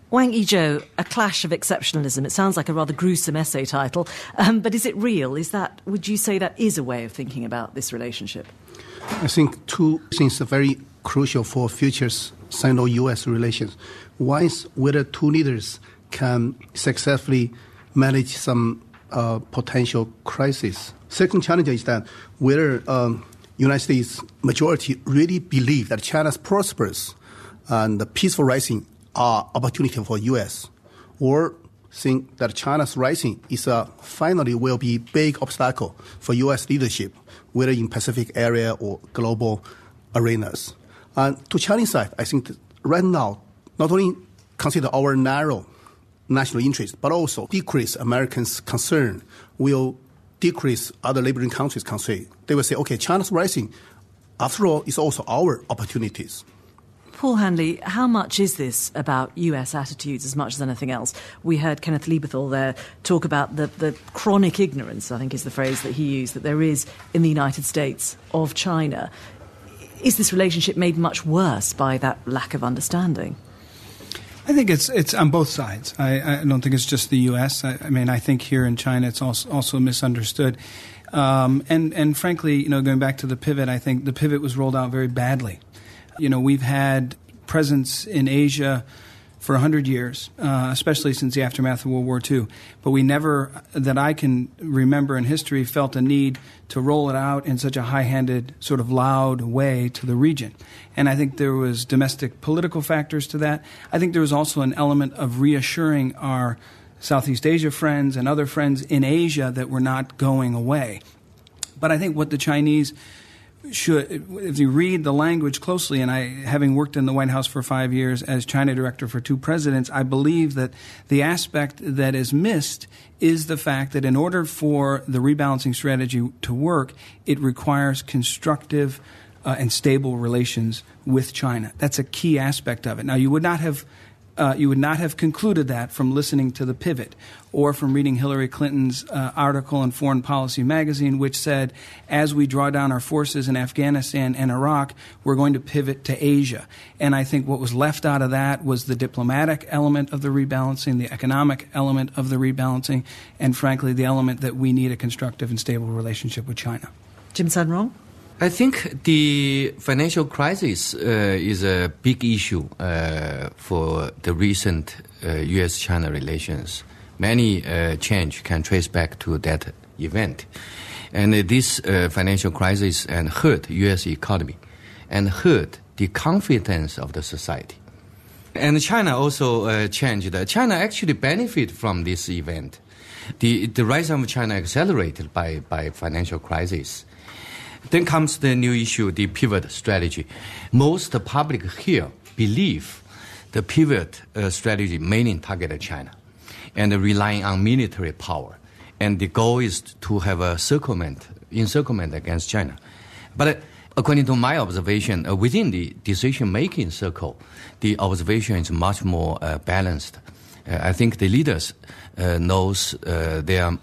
Wang Yizhou, A Clash of Exceptionalism. It sounds like a rather gruesome essay title, but is it real? Would you say that is a way of thinking about this relationship? I think two things are very crucial for future Sino-U.S. relations. One is whether two leaders can successfully manage some potential crisis. Second challenge is that whether United States majority really believe that China's prosperous and peaceful rising are opportunity for U.S. or think that China's rising is finally will be big obstacle for U.S. leadership, whether in Pacific area or global arenas. And to Chinese side, I think that right now, not only consider our narrow national interest, but also decrease Americans' concern, will decrease other neighboring countries' concern. They will say, okay, China's rising, after all, is also our opportunities. Paul Hanley, how much is this about US attitudes as much as anything else? We heard Kenneth Lieberthal there talk about the chronic ignorance, I think is the phrase that he used, that there is in the United States of China. Is this relationship made much worse by that lack of understanding? I think it's on both sides. I don't think it's just the U.S. I mean, I think here in China it's also misunderstood. And frankly, going back to the pivot, I think the pivot was rolled out very badly. We've had presence in Asia for 100 years, especially since the aftermath of World War II. But we never, that I can remember in history, felt a need to roll it out in such a high-handed, sort of loud way to the region. And I think there was domestic political factors to that. I think there was also an element of reassuring our Southeast Asia friends and other friends in Asia that we're not going away. But I think what the Chinese should, if you read the language closely, and I, having worked in the White House for 5 years as China director for 2 presidents, I believe that the aspect that is missed is the fact that in order for the rebalancing strategy to work, it requires constructive and stable relations with China. That's a key aspect of it. Now, you would not have concluded that from listening to the pivot or from reading Hillary Clinton's article in Foreign Policy magazine, which said, as we draw down our forces in Afghanistan and Iraq, we're going to pivot to Asia. And I think what was left out of that was the diplomatic element of the rebalancing, the economic element of the rebalancing, and frankly, the element that we need a constructive and stable relationship with China. Jim San-Rong? I think the financial crisis is a big issue for the recent U.S.-China relations. Many change can trace back to that event. And this financial crisis hurt U.S. economy and hurt the confidence of the society. And China also changed. China actually benefited from this event. The rise of China accelerated by financial crisis. Then comes the new issue, the pivot strategy. Most public here believe the pivot strategy mainly targeted China and relying on military power. And the goal is to have a encirclement against China. But according to my observation, within the decision-making circle, the observation is much more balanced. I think the leaders knows their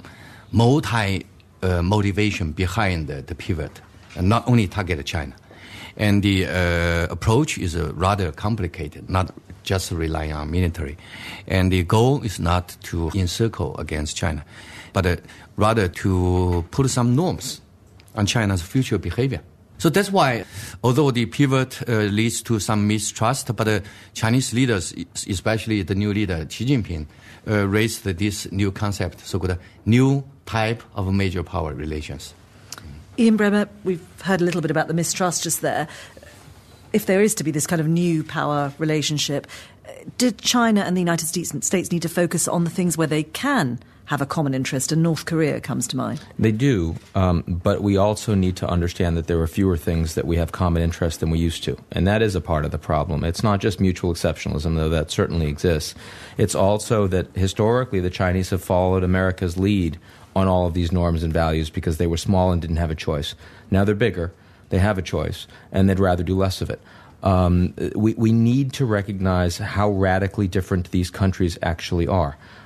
multi-motivation behind the pivot, and not only target China. And the approach is rather complicated, not just relying on military. And the goal is not to encircle against China, but rather to put some norms on China's future behavior. So that's why, although the pivot leads to some mistrust, but Chinese leaders, especially the new leader, Xi Jinping, raised this new concept, so-called new type of major power relations. Ian Bremmer, we've heard a little bit about the mistrust just there. If there is to be this kind of new power relationship, did China and the United States need to focus on the things where they can have a common interest? And North Korea comes to mind. They do, but we also need to understand that there are fewer things that we have common interest than we used to. And that is a part of the problem. It's not just mutual exceptionalism, though that certainly exists. It's also that historically the Chinese have followed America's lead on all of these norms and values because they were small and didn't have a choice. Now they're bigger, they have a choice, and they'd rather do less of it. We need to recognize how radically different these countries actually are.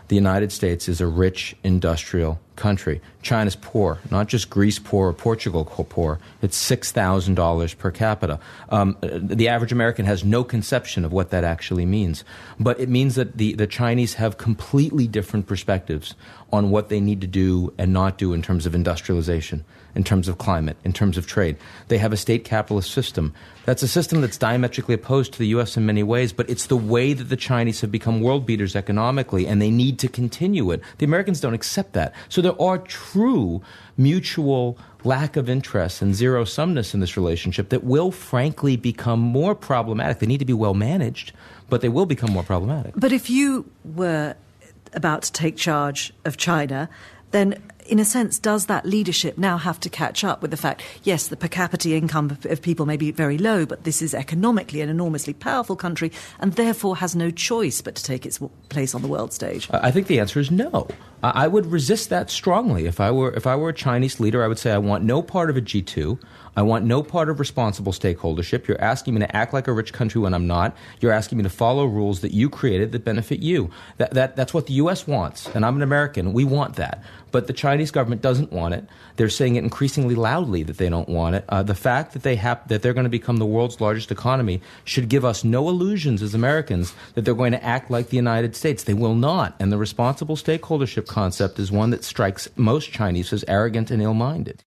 The United States is a rich industrial country. China's poor, not just Greece poor or Portugal poor. It's $6,000 per capita. The average American has no conception of what that actually means. But it means that the Chinese have completely different perspectives on what they need to do and not do in terms of industrialization, in terms of climate, in terms of trade. They have a state capitalist system. That's a system that's diametrically opposed to the U.S. in many ways, but it's the way that the Chinese have become world beaters economically, and they need to continue it. The Americans don't accept that. So there are true mutual lack of interest and zero-sumness in this relationship that will, frankly, become more problematic. They need to be well managed, but they will become more problematic. But if you were about to take charge of China, then in a sense, does that leadership now have to catch up with the fact, yes, the per capita income of people may be very low, but this is economically an enormously powerful country and therefore has no choice but to take its place on the world stage? I think the answer is no. I would resist that strongly. If I were a Chinese leader, I would say I want no part of a G2. I want no part of responsible stakeholdership. You're asking me to act like a rich country when I'm not. You're asking me to follow rules that you created that benefit you. That's what the U.S. wants, and I'm an American. We want that. But the Chinese government doesn't want it. They're saying it increasingly loudly that they don't want it. The fact that they're going to become the world's largest economy should give us no illusions as Americans that they're going to act like the United States. They will not. And the responsible stakeholdership concept is one that strikes most Chinese as arrogant and ill-minded.